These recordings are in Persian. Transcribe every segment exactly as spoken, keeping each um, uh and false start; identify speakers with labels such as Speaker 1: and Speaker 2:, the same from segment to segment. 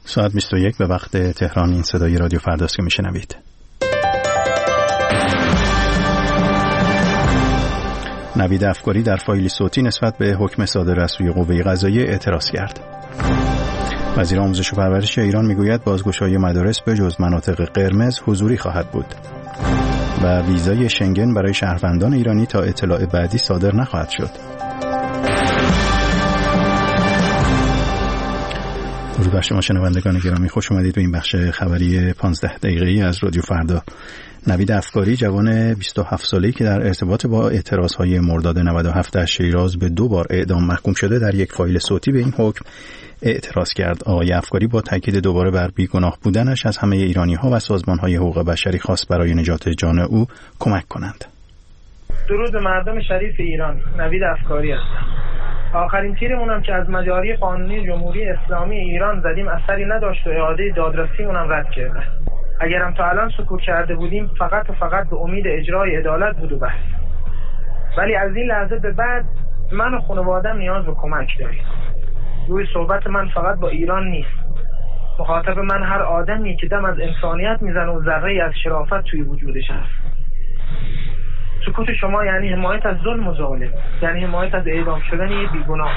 Speaker 1: ساعت بیست و یک به وقت تهران. این صدای رادیو فرداست که میشنوید. نوید افکاری در فایلی صوتی نسبت به حکم صادر از سوی قوه قضاییه اعتراض کرد. وزیر آموزش و پرورش ایران میگوید بازگشایی مدارس به جز مناطق قرمز حضوری خواهد بود و ویزای شنگن برای شهروندان ایرانی تا اطلاع بعدی صادر نخواهد شد. درود بر شما شنوندگان گرامی، خوش اومدید به این بخش خبری پانزده دقیقه‌ای از رادیو فردا. نوید افکاری جوان بیست و هفت ساله‌ای که در ارتباط با اعتراضهای مرداد نود و هفت در شیراز به دو بار اعدام محکوم شده در یک فایل صوتی به این حکم اعتراض کرد. آقای افکاری با تاکید دوباره بر بیگناه بودنش از همه ایرانی‌ها و سازمان‌های حقوق بشری خواست برای نجات جان او کمک کنند.
Speaker 2: درود به مردم شریف ایران. نوید افکاری هستم. آخرین تیرمونم که از مجاری قانونی جمهوری اسلامی ایران زدیم اثری نداشت و اعاده دادرسیمونم رد کرده. اگرم تا الان سکوت کرده بودیم فقط و فقط به امید اجرای عدالت بود و بس. ولی از این لحظه به بعد من و خانواده‌ام نیاز به کمک داریم. روی صحبت من فقط با ایران نیست. مخاطب من هر آدمی که دم از انسانیت میزنه و ذره‌ای از شرافت توی وجودش هست. سکوت شما یعنی حمایت از ظلم و ظالم، یعنی حمایت از اعدام شدن یک بیگناه.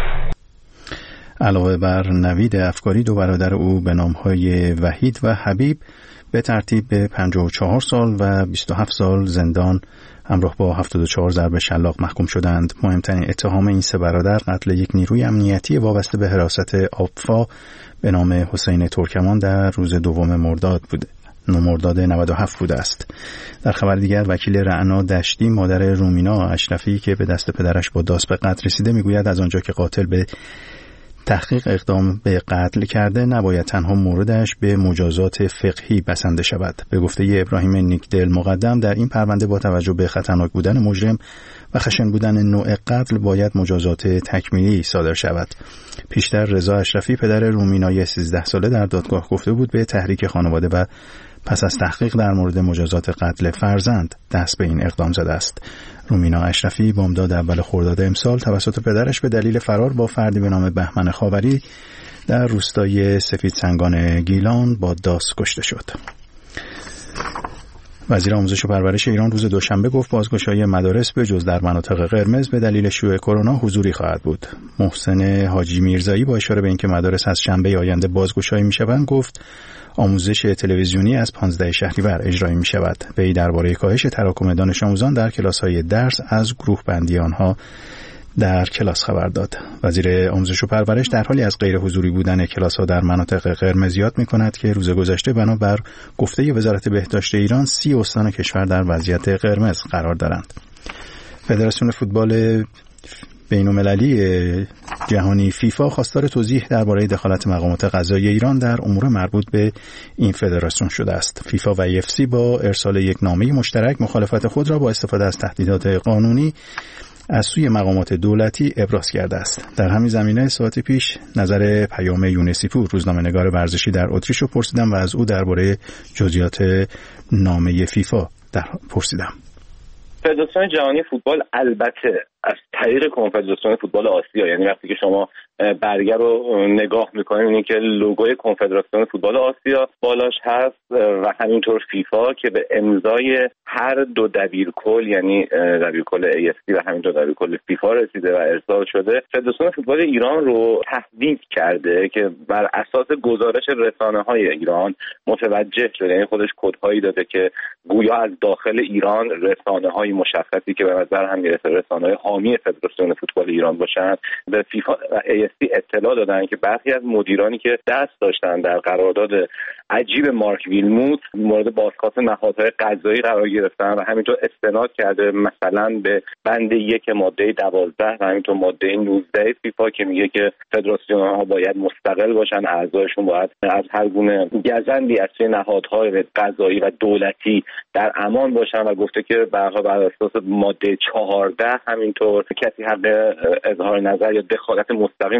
Speaker 1: علاوه بر نوید افکاری، دو برادر او به نام‌های وحید و حبیب به ترتیب به پنجاه و چهار سال و بیست و هفت سال زندان همراه با هفتاد و چهار ضرب شلاق محکوم شدند. مهمترین اتهام این سه برادر قتل یک نیروی امنیتی وابسته به حراست آبفا به نام حسین ترکمان در روز دوم مرداد بوده. مرداد نود و هفت بوده است. در خبر دیگر وکیل رعنا دشتی مادر رومینا اشرفی که به دست پدرش با داس به قتل رسیده میگوید از آنجا که قاتل به تحقیق اقدام به قتل کرده نباید تنها موردش به مجازات فقهی بسنده شود. به گفته ابراهیم نیکدل مقدم در این پرونده با توجه به خطرناک بودن مجرم و خشن بودن نوع قتل باید مجازات تکمیلی صادر شود. پیشتر رضا اشرفی پدر رومینای سیزده ساله در دادگاه گفته بود به تحریک خانواده و پس از تحقیق در مورد مجازات قتل فرزند دست به این اقدام زده است. رومینا اشرفی بامداد اول خرداد امسال توسط پدرش به دلیل فرار با فردی به نام بهمن خاوری در روستای سفید سنگان گیلان با داس کشته شد. وزیر آموزش و پرورش ایران روز دوشنبه گفت بازگشایی مدارس به جز در مناطق قرمز به دلیل شیوع کرونا حضوری خواهد بود. محسن حاجی میرزایی با اشاره به اینکه مدارس از شنبه آینده بازگشایی میشوند گفت آموزش تلویزیونی از پانزده شهریور اجرایی می شود. وی درباره کاهش تراکم دانش آموزان در کلاس‌های درس از گروه بندی آنها در کلاس خبر داد. وزیر آموزش و پرورش در حالی از غیر حضوری بودن کلاس‌ها در مناطق قرمز یاد می‌کند که روز گذشته بنابر گفته وزارت بهداشت ایران سی استان کشور در وضعیت قرمز قرار دارند. فدراسیون فوتبال بین‌المللی جهانی فیفا خواستار توضیح درباره دخالت مقامات قضایی ایران در امور مربوط به این فدراسیون شده است. فیفا و ای اف سی با ارسال یک نامه مشترک مخالفت خود را با استفاده از تهدیدات قانونی از سوی مقامات دولتی ابراز کرده است. در همین زمینه ساعت پیش نظر پیام یونسیپور روزنامه‌نگار ورزشی در اتریش رو پرسیدم و از او درباره جزئیات نامه فیفا در پرسیدم.
Speaker 3: فدراسیون جهانی فوتبال البته از طریق کنفدراسیون فوتبال آسیا، یعنی وقتی که شما برگه رو نگاه میکنید اینه که لوگوی کنفدراسیون فوتبال آسیا بالاش هست و همینطور فیفا که به امضای هر دو دبیرکل یعنی دبیرکل ای اف سی و همینطور دبیرکل فیفا رسیده و ارسال شده. فدراسیون فوتبال ایران رو تهدید کرده که بر اساس گزارش رسانه‌های ایران متوجه شده، یعنی خودش کدهایی داده که گویا از داخل ایران رسانه‌های مشخصی که به نظر هم میرسه رسانه‌های حامی فدراسیون فوتبال ایران باشند به فیفا و ای اف سی اطلاع دادن که برخی از مدیرانی که دست داشتن در قرارداد عجیب مارک ویلموت مورد بازخواست نهادهای قضایی قرار گرفتن و همینطور استناد کرده مثلا به بند یک ماده دوازده و همینطور ماده نوزده فیفا که میگه که فدراسیون ها باید مستقل باشن، اعضایشون باید از هر گونه گزندی از سوی نهادهای قضایی و دولتی در امان باشن و گفته که بر اساس ماده چهارده همینطور کسی حق اظهار نظر یا دخالت مستقیم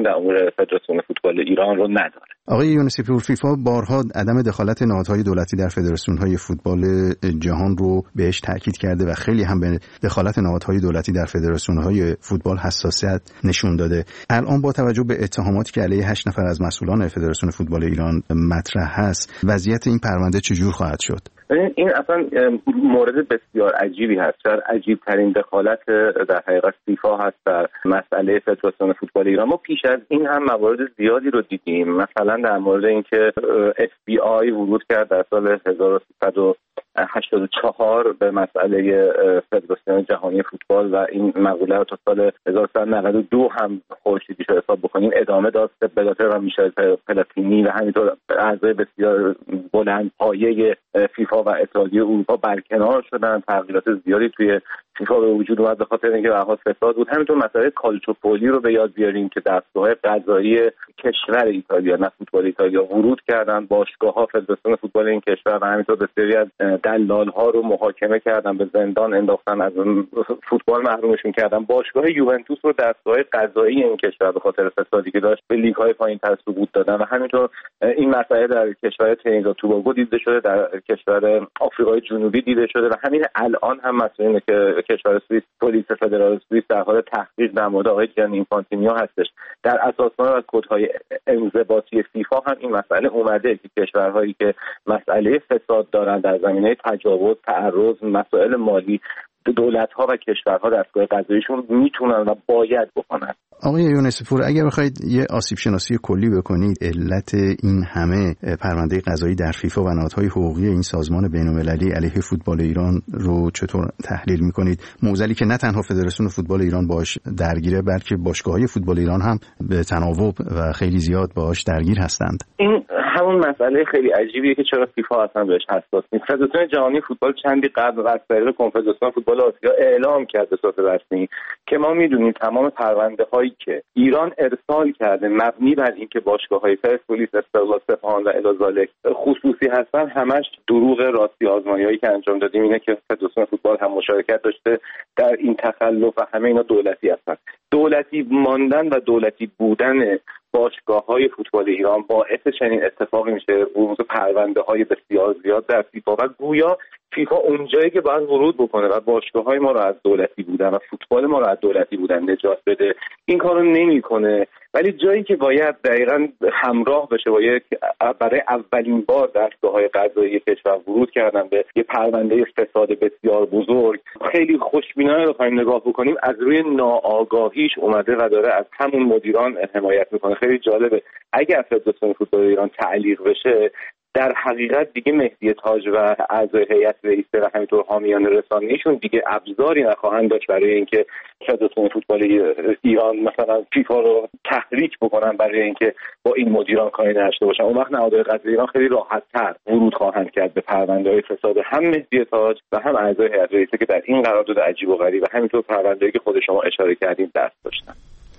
Speaker 3: بکنیم در امور فدراسیون فوتبال ایران رو نداره.
Speaker 1: آقای یونسی پور، فیفا بارها عدم دخالت نهادهای دولتی در فدراسیون‌های فوتبال جهان رو بهش تاکید کرده و خیلی هم به دخالت نهادهای دولتی در فدراسیون‌های فوتبال حساسیت نشون داده. الان با توجه به اتهاماتی که علیه هشت نفر از مسئولان فدراسیون فوتبال ایران مطرح هست، وضعیت این پرونده چجور خواهد شد؟
Speaker 3: این اصلا مورد بسیار عجیبی هست. شاید عجیب ترین دخالت در حقیقت فیفا هست در مسئله فدراسیون فوتبال ایران. ما پیش از این هم موارد زیادی رو دیدیم، مثلا در مورد اینکه اف بی آی ورود کرد در سال هزار و سیصد و هشتاد و چهار به مسئله فدراسیون جهانی فوتبال و این مقوله رو تا سال هزار و سیصد و نود و دو هم خورشیدی شو حساب بکنیم ادامه داد. بلاتر و میشل پلاتینی و همینطور اعضای بسیار بلند پایه فیفا و اتحادیه اروپا برکنار شدن. تغییرات زیادی توی فیفا به وجود اومد به خاطر اینکه بحث فساد بود. همینطور مسئله کالچوپولی رو به یاد بیاریم که دستگاه قضایی کشور ایتالیا، نه فوتبال ایتالیا، ورود کردن باشگاه‌ها فدراسیون فوتبال این کشور و همینطور بسیاری از دلال‌ها رو محاکمه کردن، به زندان انداختن، از فوتبال محرومشون کردن. باشگاه یوونتوس رو دستگاه قضایی این کشور به خاطر فسادی که داشت به لیگ‌های پایین‌تر سقوط دادن و همینطور این مسئله در کشور ترینیداد و توباگو دیده شده، در کشور آفریقای جنوبی دیده شده و همین الان هم مسئله که کشور سوئیس، پلیس فدرال سوئیس در حال تحقیق در مورد آقای جانی اینفانتینیو هستش. در اساسنامه و کدهای انضباطی فیفا هم این مسئله اومده که کشورهایی که مسئله فساد دارن در زمینه تجاوز، تعرض، مسائل مالی، دولت‌ها و کشورها دستگاه قضاییشون میتونن و باید بکنن.
Speaker 1: آقای یونسی پور، اگر بخواید یه آسیب شناسی کلی بکنید علت این همه پرونده قضایی در فیفا و نهادهای حقوقی این سازمان بین‌المللی علیه فوتبال ایران رو چطور تحلیل میکنید؟ معضلی که نه تنها فدراسیون فوتبال ایران باش درگیره بلکه باشگاه‌های فوتبال ایران هم به تناوب و خیلی زیاد باش درگیر هستند.
Speaker 3: این همون مسئله خیلی عجیبیه که چرا فیفا اصلا بهش حساس نیست. فدراسیون جهانی فوتبال چندی قبل از طریق کنفدراسیون فوتبال آسیا اعلام کرد به صورت رسمی که ما میدونیم تمام پرونده‌هایی که ایران ارسال کرده مبنی بر اینکه باشگاه‌های پرسپولیس، استقلال، سپاهان و الی خصوصی هستن، همش دروغ. راستی آزمایی‌هایی که انجام دادیم اینه که فدراسیون فوتبال هم مشارکت داشته در این تخلف و همه اینا دولتی هستن. دولتی ماندن و دولتی بودن باشگاه‌های فوتبال ایران باعث چنین اتفاقی میشه، بروز پرونده‌های بسیار زیاد در فیفا و گویا فیفا اونجایی که باید ورود بکنه و باشگاه‌های ما رو از دولتی بودن و فوتبال ما رو از دولتی بودن نجات بده این کارو نمی‌کنه، ولی جایی که باید دقیقاً همراه بشه با یک برای اولین بار دستگاه‌های قضایی کشور ورود کردن به یه پرونده فساد بسیار بزرگ، خیلی خوشبینانه بخوایم نگاه بکنیم از روی ناآگاهیش اومده و داره از همون مدیران حمایت میکنه. خیلی جالبه اگر فدراسیون فوتبال ایران تعلیق بشه در حقیقت دیگه مهدی تاج و اعضای هیئت رئیسه و همینطور حامیان رسانه‌ایشون دیگه ابزاری نخواهند داشت برای اینکه فدراسیون فوتبال ایران مثلا فیفا رو تحریک بکنن برای اینکه با این مدیران کاری نداشته باشن. اون وقت نهادهای قضایی ایران خیلی راحت‌تر ورود خواهند کرد به پرونده‌های فساد هم مهدی تاج و هم اعضای هیئت رئیسه که در این قرارداد عجیب و غریب و همینطور پرونده‌ای که خود شما اشاره کردین دست داشتن.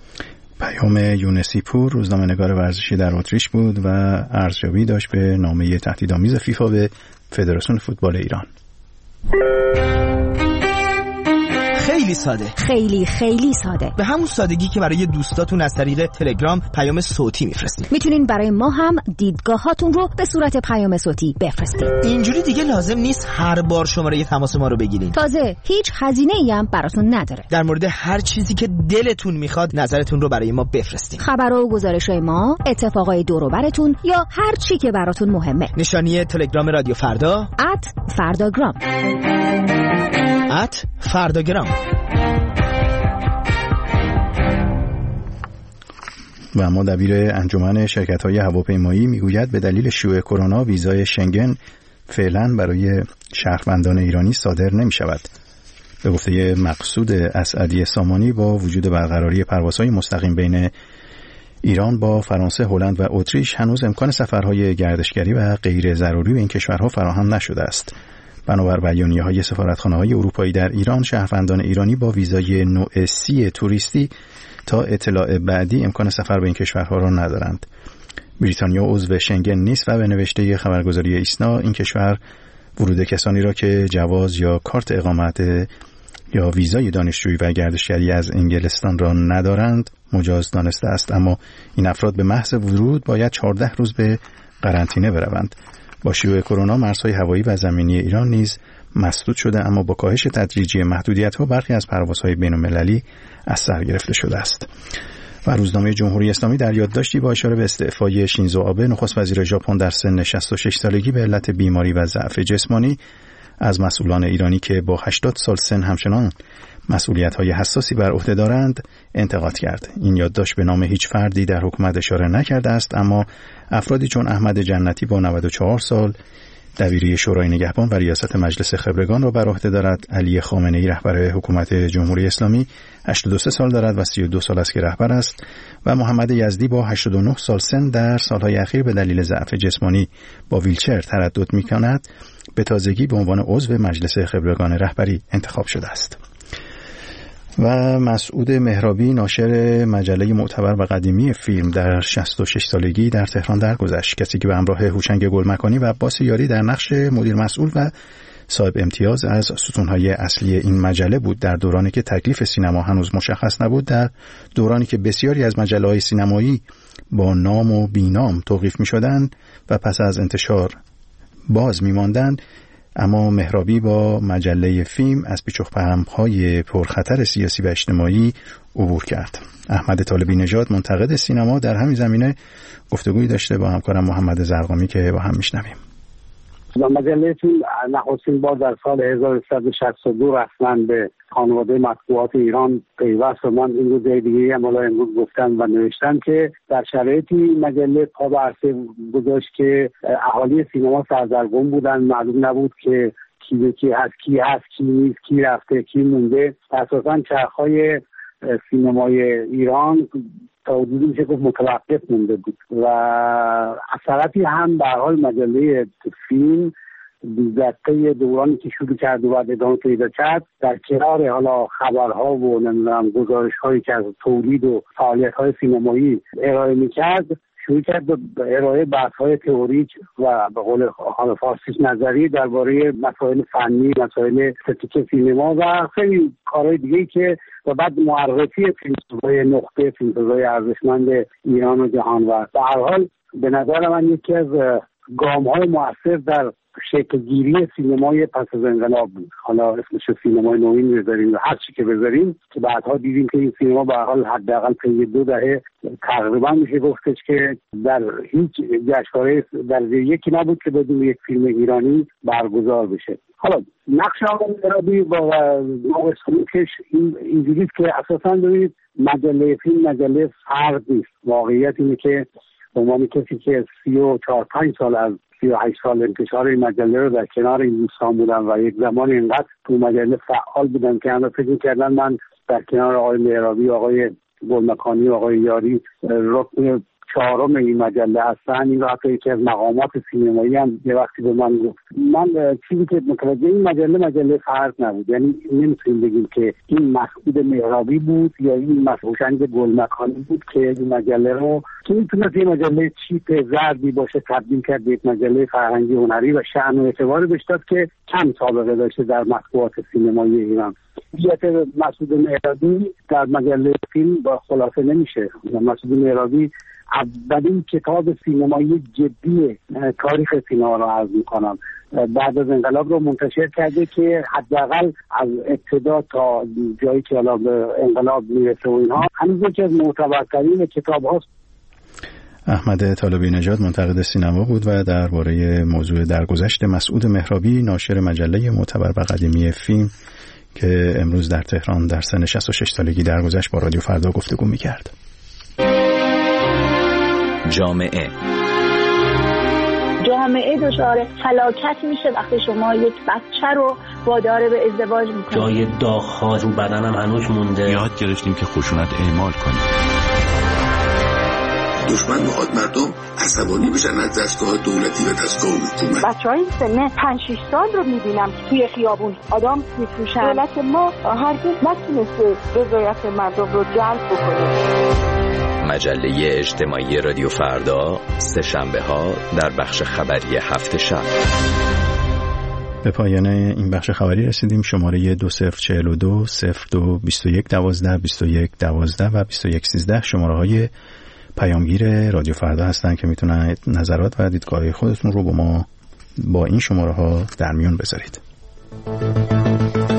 Speaker 1: پیام یونسی پور، روزنامه‌نگار ورزشی در اتریش بود و ارزیابی داشت به نامه تهدیدآمیز فیفا به فدراسیون فوتبال ایران.
Speaker 4: خیلی ساده،
Speaker 5: خیلی خیلی ساده،
Speaker 4: به همون سادگی که برای دوستاتون از طریق تلگرام پیام صوتی میفرستید.
Speaker 5: میتونین برای ما هم دیدگاهاتون رو به صورت پیام صوتی بفرستید.
Speaker 4: اینجوری دیگه لازم نیست هر بار شماره تماس ما رو بگیرین.
Speaker 5: تازه هیچ هزینه‌ای هم براتون نداره.
Speaker 4: در مورد هر چیزی که دلتون میخواد نظرتون رو برای ما بفرستید.
Speaker 5: خبرها و گزارش‌های ما، اتفاقای دور و براتون یا هر چی که براتون مهمه.
Speaker 4: نشانی تلگرام رادیو فردا
Speaker 5: ات فرداگرام
Speaker 4: ات فرداگرام.
Speaker 1: و اما دبیر انجمن شرکت‌های هواپیمایی میگوید به دلیل شیوع کرونا ویزای شنگن فعلا برای شهروندان ایرانی صادر نمی‌شود. به گفته مقصود اسعدی سامانی با وجود برقراری پروازهای مستقیم بین ایران با فرانسه، هلند و اتریش هنوز امکان سفرهای گردشگری و غیر ضروری به این کشورها فراهم نشده است. بنابر بیانیه‌های سفارتخانه‌های اروپایی در ایران، شهروندان ایرانی با ویزای نوع سی توریستی تا اطلاع بعدی امکان سفر به این کشورها را ندارند. بریتانیا عضو شنگن نیست و به نوشته خبرگزاری ایسنا این کشور ورود کسانی را که جواز یا کارت اقامت یا ویزای دانشجویی و گردشگری از انگلستان را ندارند مجاز دانسته است، اما این افراد به محض ورود باید چهارده روز به قرنطینه بروند. با شیوع کرونا مرزهای هوایی و زمینی ایران نیز مسدود شده، اما با کاهش تدریجی محدودیت‌ها برخی از پروازهای بین‌المللی از سر گرفته شده است. و روزنامه جمهوری اسلامی در یادداشتی با اشاره به استعفای شینزو آبه نخست وزیر ژاپن در سن شصت و شش سالگی به علت بیماری و ضعف جسمانی از مسئولان ایرانی که با هشتاد سال سن همچنان مسئولیت‌های حساسی بر عهده دارند انتقاد کرد. این یادداشت به نام هیچ فردی در حکومت اشاره نکرده است، اما افرادی چون احمد جنتی با نود و چهار سال دبیری شورای نگهبان و ریاست مجلس خبرگان را بر عهده دارد، علی خامنه‌ای رهبر حکومت جمهوری اسلامی هشتاد و سه سال دارد و سی و دو سال است که رهبر است، و محمد یزدی با هشتاد و نه سال سن در سالهای اخیر به دلیل ضعف جسمانی با ویلچر تردد می‌کند، به تازگی به عنوان عضو مجلس خبرگان رهبری انتخاب شده است. و مسعود مهرابی ناشر مجله معتبر و قدیمی فیلم در شصت و شش سالگی در تهران درگذشت. کسی که به همراه هوشنگ گلمکانی و عباس یاری در نقش مدیر مسئول و صاحب امتیاز از ستونهای اصلی این مجله بود در دورانی که تکلیف سینما هنوز مشخص نبود، در دورانی که بسیاری از مجله‌های سینمایی با نام و بینام توقیف می‌شدند و پس از انتشار باز می‌ماندند، اما مهرابی با مجله فیلم از پیچ و خم‌های پرخطر سیاسی و اجتماعی عبور کرد. احمد طالبی نژاد منتقد سینما در همین زمینه گفتگویی داشته با همکارم محمد زرقامی که با هم میشنویم.
Speaker 6: مجله فیلم نخستین بار در سال هزار و سیصد و شصت و دو رسما به خانواده مطبوعات ایران پیوست و من این روز دیگه هم حالا امروز گفتم و نوشتم که در شرایطی مجله پا به عرصه گذاشت که اهالی سینما سردرگم بودن، معلوم نبود که کی کی هست کی هست کی نیست، کی رفته کی مونده. اساساً چرخهای سینمای ایران تا حدودی میشه گفت متوقف مونده بود و از طرفی هم به هر حال مجله فیلم در دورانی که شروع کرد و بعد ادامه پیدا کرد در کنار حالا خبرها و نمیدونم گزارش‌هایی که از تولید و فعالیت‌های سینمایی ارائه می‌کرد شروع کرد به ارائه بحث‌های تئوریک و به قول حالا فارسیش نظری درباره مسائل فنی، مسائل استتیک سینما و خیلی کارهای دیگه‌ای که و بعد معرفی فیلمسازهای نقطه، فیلمسازهای ارزشمند ایران و جهان و به هر حال به نظر من یکی از گام‌های مؤثر در شکل‌گیری سینمای پس از انقلاب بود. حالا اسمش سینمای نوین بذاریم و هر چی که بذاریم که بعدها دیدیم که این سینما به هر حال حداقل طی دو دهه تقریبا میشه گفتش که در هیچ جشنواره درجه یکی نبود که بدون یک فیلم ایرانی برگزار بشه. حالا نقش آقای مهرابی با اسکومکش این اینجوریه که اساساً ببینید مجله فیلم مجله فرد نیست. واقعیت اینه که به عنوان کسی که سی و چهار پنج سال از سی و هشت سال انتشار این مجله رو در کنار این دوستان بودم و یک زمان اینقدر تو مجله فعال بودم که همه فکر کردن من در کنار آقای مهرابی، آقای گلمکانی و آقای یاری رکن چهارم این مجله هستن. این رو حتی یکی از مقامات سینمایی هم یه وقتی به من گفت. من چیزی که متوجه این مجله مجله فرد نبود، یعنی نمیتونیم بگیم که این مسعود مهرابی بود یا این مسعود گلمکانی بود که این مجله رو که میتونست یه مجله چیپ زردی باشه تبدیل کرد به یک مجله فرهنگی هنری و شأن و اعتباری بهش داد که کم سابقه داشته در مطبوعات سینمایی ایران. بیات مسعود مهرابی در مجله فیلم با خلاصه نمیشه. مسعود مهرابی اولین کتاب سینمایی جدی تاریخ سینما را عرض میکنم بعد از انقلاب رو منتشر کرده که حداقل از ابتدا تا جایی که حالا به انقلاب میرسه و اینها هنوز یکی از معتبرترین کتاب هاست.
Speaker 1: احمد طالبی نژاد منتقد سینما بود و درباره موضوع درگذشت مسعود مهرابی ناشر مجله معتبر و قدیمی فیلم که امروز در تهران در سن شصت و شش سالگی درگذشت با رادیو فردا گفتگو میکرد.
Speaker 7: جامعه
Speaker 8: جامعه دچار فلاکت میشه وقتی شما یک بچه رو وادار به ازدواج میکنید.
Speaker 9: جای داغ‌ها رو بدنم هنوز مونده.
Speaker 10: یاد گرفتیم که خشونت اعمال کنیم.
Speaker 11: دشمن میخواد مردم عصبانی بشن از دستگاه دولتی و دستگاه حکومت.
Speaker 8: بچه‌های سن پنج شش سال رو میبینم که توی خیابون آدم میفروشن. دولت ما هرگز نتونسته رضایت مردم رو جلب بکنه.
Speaker 7: مجله اجتماعی رادیو فردا سه شنبه ها در بخش خبری هفت شب.
Speaker 1: به پایان این بخش خبری رسیدیم. شماره دو صفر چهل و دو صفر دو بیست و یک دوازده بیست و یک دوازده و بیست و یک سیزده شماره های پیامگیر رادیو فردا هستن که میتونن نظرات و دیدگاه خودتون رو با ما با این شماره ها در میون بذارید.